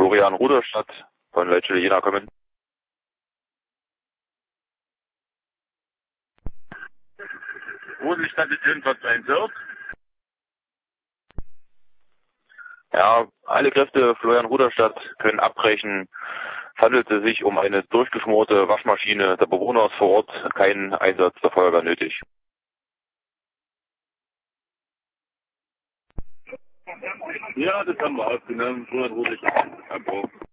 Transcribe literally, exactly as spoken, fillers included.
Florian Ruderstadt von Leitstelle Jena kommen. Ruderstadt ist irgendwas ein Wirt. Ja, alle Kräfte Florian Ruderstadt können abbrechen. Es handelte sich um eine durchgeschmorte Waschmaschine. Der Bewohner ist vor Ort, kein Einsatz der Feuerwehr nötig. Ja, das haben wir aufgenommen. Florian Ruderstadt.